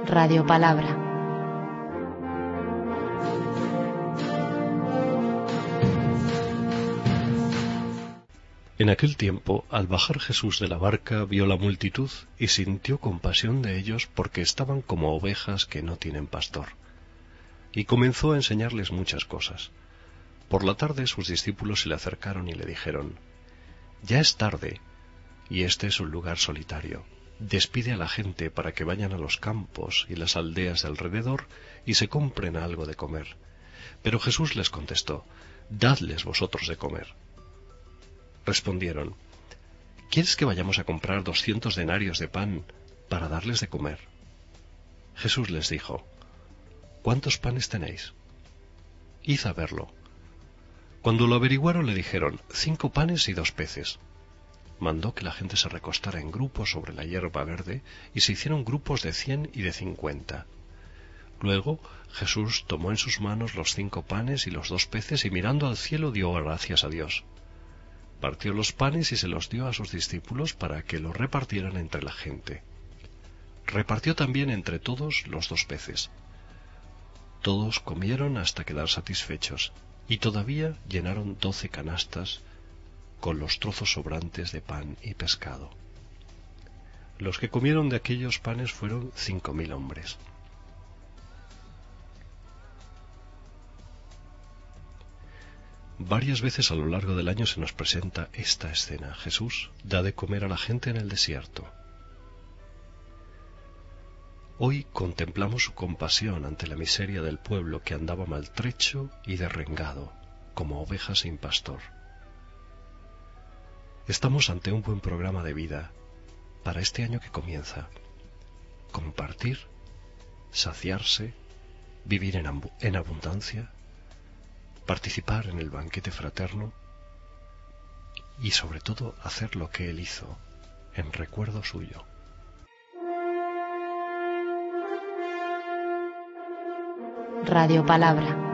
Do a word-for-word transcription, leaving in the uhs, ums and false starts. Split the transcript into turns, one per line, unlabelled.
Radio Palabra.
En aquel tiempo, al bajar Jesús de la barca, vio la multitud y sintió compasión de ellos porque estaban como ovejas que no tienen pastor. Y comenzó a enseñarles muchas cosas. Por la tarde sus discípulos se le acercaron y le dijeron: «Ya es tarde, y este es un lugar solitario. Despide a la gente para que vayan a los campos y las aldeas de alrededor y se compren algo de comer». Pero Jesús les contestó: «Dadles vosotros de comer». Respondieron: «¿Quieres que vayamos a comprar doscientos denarios de pan para darles de comer?» Jesús les dijo: «¿Cuántos panes tenéis? Id a verlo». Cuando lo averiguaron le dijeron: «Cinco panes y dos peces». Mandó que la gente se recostara en grupos sobre la hierba verde y se hicieron grupos de cien y de cincuenta. Luego Jesús tomó en sus manos los cinco panes y los dos peces y mirando al cielo dio gracias a Dios. Partió los panes y se los dio a sus discípulos para que los repartieran entre la gente. Repartió también entre todos los dos peces. Todos comieron hasta quedar satisfechos, y todavía llenaron doce canastas con los trozos sobrantes de pan y pescado. Los que comieron de aquellos panes fueron cinco mil hombres. Varias veces a lo largo del año se nos presenta esta escena. Jesús da de comer a la gente en el desierto. Hoy contemplamos su compasión ante la miseria del pueblo que andaba maltrecho y derrengado, como ovejas sin pastor. Estamos ante un buen programa de vida para este año que comienza: compartir, saciarse, vivir en, amb- en abundancia, participar en el banquete fraterno y sobre todo hacer lo que Él hizo en recuerdo suyo.
Radio Palabra.